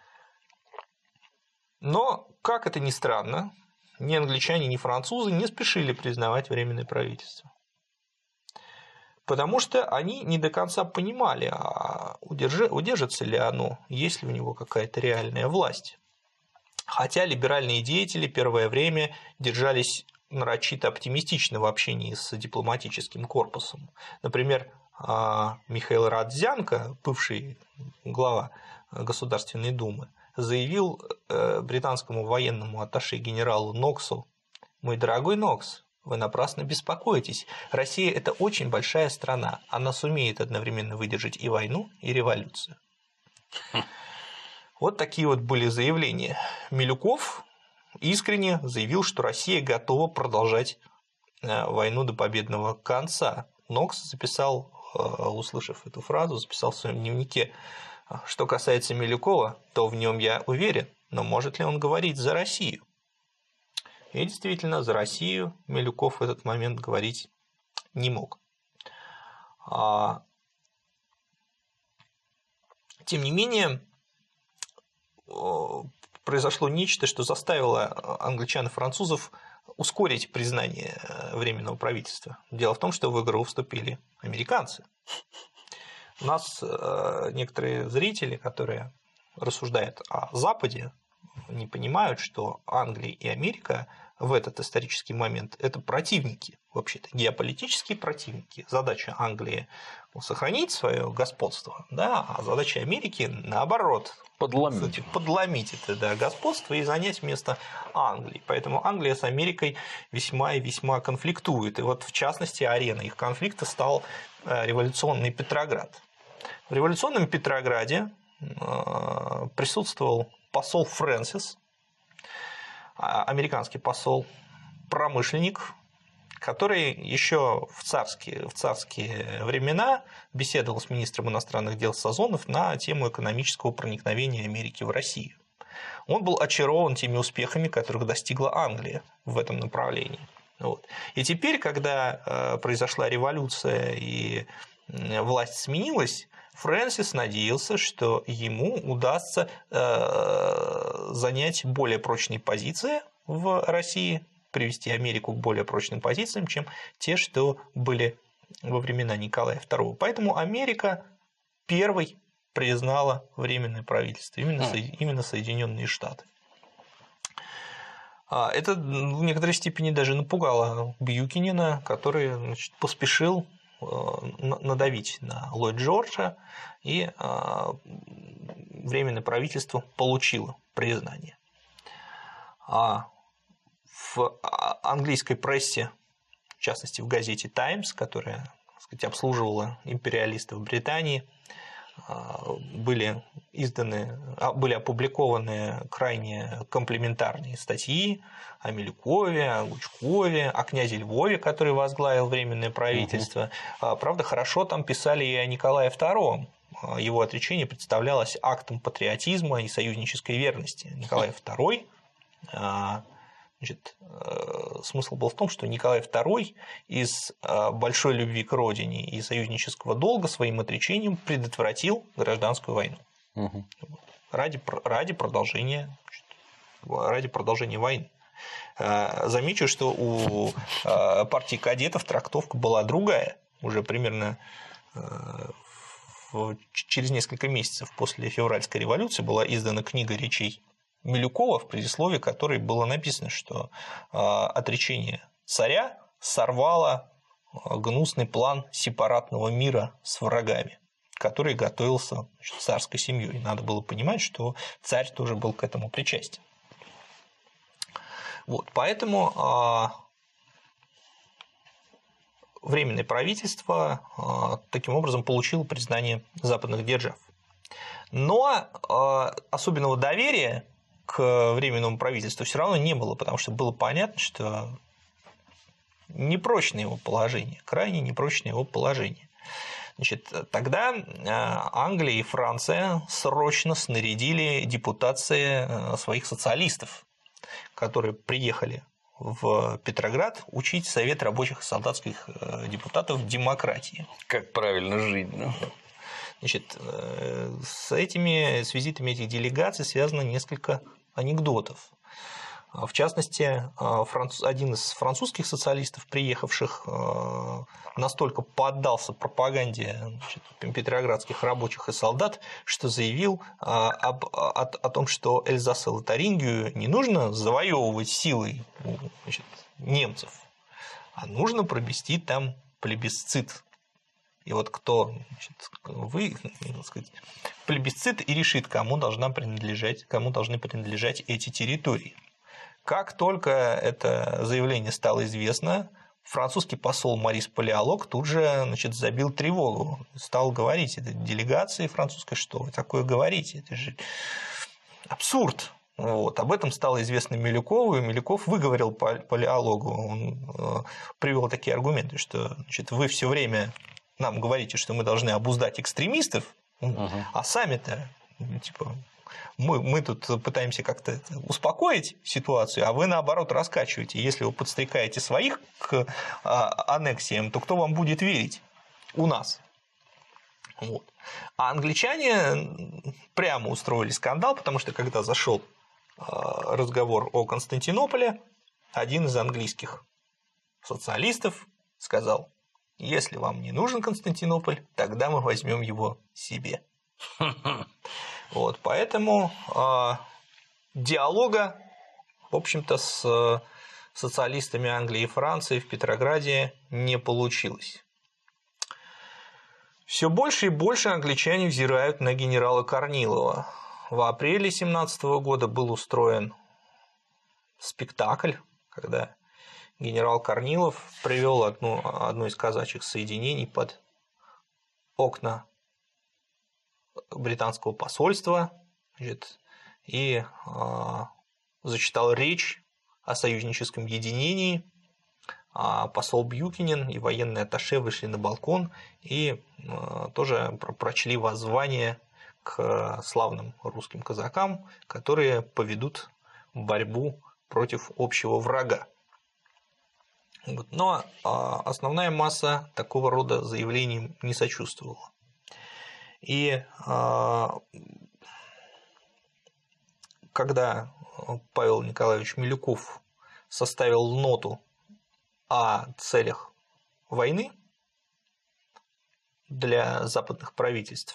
Но, как это ни странно, ни англичане, ни французы не спешили признавать Временное правительство. Потому что они не до конца понимали, удержится ли оно, есть ли у него какая-то реальная власть. Хотя либеральные деятели первое время держались нарочито оптимистично в общении с дипломатическим корпусом. Например, Михаил Родзянко, бывший глава Государственной Думы, заявил британскому военному атташе генералу Ноксу: «Мой дорогой Нокс, вы напрасно беспокоитесь. Россия – это очень большая страна. Она сумеет одновременно выдержать и войну, и революцию». Вот такие вот были заявления. Милюков искренне заявил, что Россия готова продолжать войну до победного конца. Нокс записал, услышав эту фразу, записал в своем дневнике: «Что касается Милюкова, то в нем я уверен, но может ли он говорить за Россию?» И действительно, за Россию Милюков в этот момент говорить не мог. Тем не менее, произошло нечто, что заставило англичан и французов ускорить признание Временного правительства. Дело в том, что в игру вступили американцы. У нас некоторые зрители, которые рассуждают о Западе, не понимают, что Англия и Америка в этот исторический момент – это противники, вообще-то геополитические противники. Задача Англии – сохранить свое господство, да, а задача Америки – наоборот – подломить это господство и занять место Англии. Поэтому Англия с Америкой весьма и весьма конфликтует. И вот в частности ареной их конфликта стал революционный Петроград. В революционном Петрограде присутствовал посол Фрэнсис, американский посол, промышленник, который еще в царские времена беседовал с министром иностранных дел Сазонов на тему экономического проникновения Америки в Россию. Он был очарован теми успехами, которых достигла Англия в этом направлении. Вот. И теперь, когда произошла революция и власть сменилась, Фрэнсис надеялся, что ему удастся занять более прочные позиции в России, привести Америку к более прочным позициям, чем те, что были во времена Николая II. Поэтому Америка первой признала Временное правительство, именно Соединенные Штаты. Это в некоторой степени даже напугало Бьюкенена, который, значит, поспешил надавить на Ллойд Джорджа, и Временное правительство получило признание. В английской прессе, в частности в газете «Таймс», которая, так сказать, обслуживала империалистов Британии, были опубликованы крайне комплиментарные статьи о Милюкове, о Лучкове, о князе Львове, который возглавил Временное правительство. Правда, хорошо там писали и о Николае II. Его отречение представлялось актом патриотизма и союзнической верности. Николай II Значит, смысл был в том, что Николай II из большой любви к родине и союзнического долга своим отречением предотвратил гражданскую войну. Угу. Ради продолжения войны. Замечу, что у партии кадетов трактовка была другая. Уже примерно через несколько месяцев после февральской революции была издана книга речей Милюкова, в предисловии которой было написано, что отречение царя сорвало гнусный план сепаратного мира с врагами, который готовился царской семьей. Надо было понимать, что царь тоже был к этому причастен. Вот, поэтому Временное правительство таким образом получило признание западных держав. Но особенного доверия к Временному правительству все равно не было, потому что было понятно, что непрочное его положение, крайне непрочное его положение. Значит, тогда Англия и Франция срочно снарядили депутации своих социалистов, которые приехали в Петроград учить Совет рабочих и солдатских депутатов демократии. Как правильно жить, да? Значит, с визитами этих делегаций связано несколько анекдотов. В частности, один из французских социалистов, приехавших, настолько поддался пропаганде петроградских рабочих и солдат, что заявил о том, что Эльзас и Лотарингию не нужно завоевывать силой немцев, а нужно провести там плебисцит. И вот кто плебисцит и решит, кому должны принадлежать эти территории. Как только это заявление стало известно, французский посол Марис Палеолог тут же забил тревогу, стал говорить этой делегации французской, что вы такое говорите, это же абсурд. Вот. Об этом стало известно Милюкову, и Милюков выговорил Палеологу, он привел такие аргументы, что вы все время нам говорите, что мы должны обуздать экстремистов, а сами-то мы тут пытаемся как-то успокоить ситуацию, а вы, наоборот, раскачиваете. Если вы подстрекаете своих к аннексиям, то кто вам будет верить? У нас. Вот. А англичане прямо устроили скандал, потому что когда зашел разговор о Константинополе, один из английских социалистов сказал: если вам не нужен Константинополь, тогда мы возьмем его себе. Вот, поэтому диалога, в общем-то, с социалистами Англии и Франции в Петрограде не получилось. Все больше и больше англичане взирают на генерала Корнилова. В апреле 17 года был устроен спектакль, когда генерал Корнилов привел одно из казачьих соединений под окна британского посольства и зачитал речь о союзническом единении. А посол Бьюкинен и военный атташе вышли на балкон и тоже прочли воззвание к славным русским казакам, которые поведут борьбу против общего врага. Но основная масса такого рода заявлений не сочувствовала. И когда Павел Николаевич Милюков составил ноту о целях войны для западных правительств,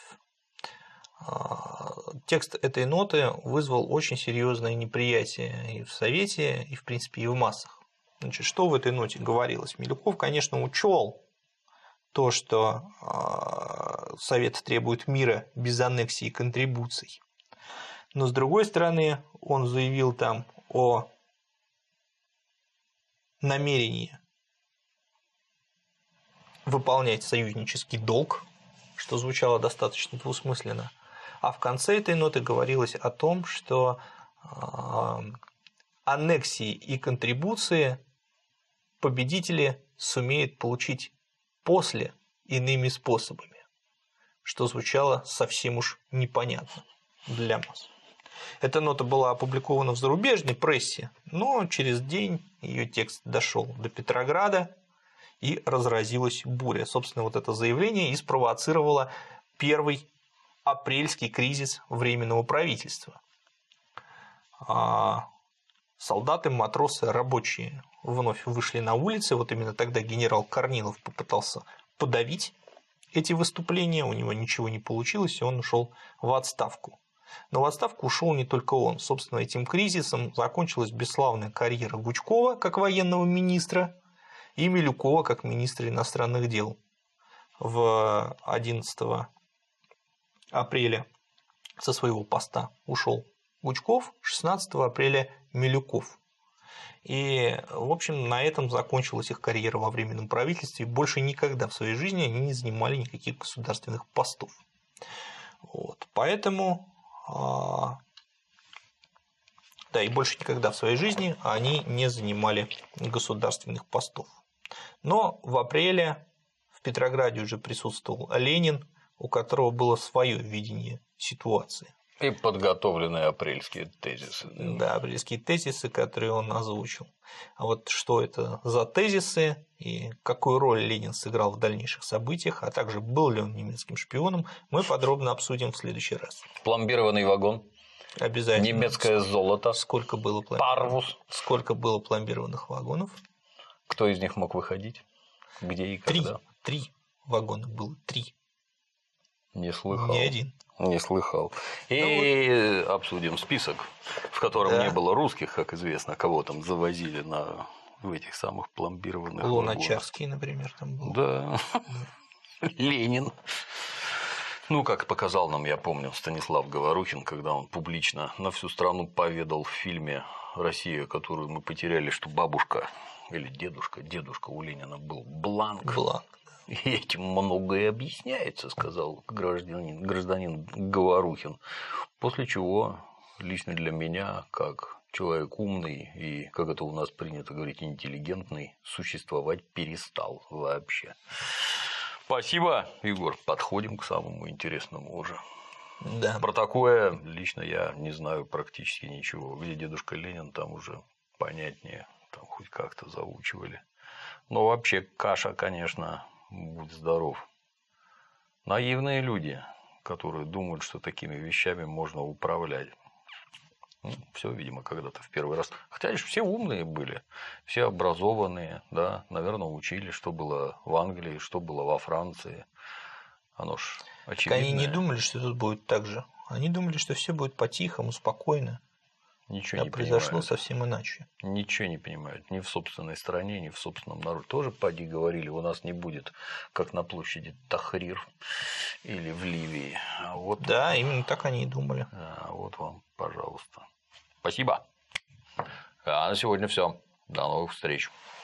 текст этой ноты вызвал очень серьезное неприятие и в Совете, и в принципе и в массах. Значит, что в этой ноте говорилось? Милюков, конечно, учел то, что Совет требует мира без аннексий и контрибуций. Но, с другой стороны, он заявил там о намерении выполнять союзнический долг, что звучало достаточно двусмысленно. А в конце этой ноты говорилось о том, что аннексии и контрибуции победители сумеют получить после иными способами, что звучало совсем уж непонятно для нас. Эта нота была опубликована в зарубежной прессе, но через день ее текст дошел до Петрограда и разразилась буря. Собственно, вот это заявление и спровоцировало первый апрельский кризис Временного правительства. Солдаты, матросы, рабочие вновь вышли на улицы. Вот именно тогда генерал Корнилов попытался подавить эти выступления, у него ничего не получилось, и он ушел в отставку. Но в отставку ушел не только он. Собственно, этим кризисом закончилась бесславная карьера Гучкова как военного министра и Милюкова как министра иностранных дел. В 11 апреля со своего поста ушел Гучков, 16 апреля Милюков. И, в общем, на этом закончилась их карьера во Временном правительстве. Больше никогда в своей жизни они не занимали никаких государственных постов. Вот. Поэтому, да, и больше никогда в своей жизни они не занимали государственных постов. Но в апреле в Петрограде уже присутствовал Ленин, у которого было свое видение ситуации. И подготовленные апрельские тезисы. Да, апрельские тезисы, которые он озвучил. А вот что это за тезисы и какую роль Ленин сыграл в дальнейших событиях, а также был ли он немецким шпионом, мы подробно обсудим в следующий раз. Пломбированный вагон. Обязательно. Немецкое золото. Сколько было пломбированных вагонов? Кто из них мог выходить? Где и когда? Три вагона было. 3. Не слыхал. Не один. Не слыхал. И обсудим список, в котором не было русских, как известно, кого там завозили в этих самых пломбированных вагонах. Луначарский, например, там был. Да. Ленин. Ну, как показал нам, я помню, Станислав Говорухин, когда он публично на всю страну поведал в фильме «Россия, которую мы потеряли», что бабушка или дедушка у Ленина был бланк. И этим многое объясняется, сказал гражданин Говорухин. После чего лично для меня, как человек умный и, как это у нас принято говорить, интеллигентный, существовать перестал вообще. Спасибо, Егор. Подходим к самому интересному уже. Да. Про такое лично я не знаю практически ничего. Где дедушка Ленин, там уже понятнее, там хоть как-то заучивали. Но вообще каша, конечно, будь здоров. Наивные люди, которые думают, что такими вещами можно управлять. Все, видимо, когда-то в первый раз. Хотя лишь все умные были, все образованные, да, наверное, учили, что было в Англии, что было во Франции. Оно ж очевидно. Они не думали, что тут будет так же. Они думали, что все будет по-тихому, спокойно. Ничего не произошло понимают. совсем иначе. Ничего не понимают. Ни в собственной стране, ни в собственном народе. Тоже поди говорили, у нас не будет, как на площади Тахрир или в Ливии. А вот... Да, именно так они и думали. А вот вам, пожалуйста. Спасибо. А на сегодня все. До новых встреч.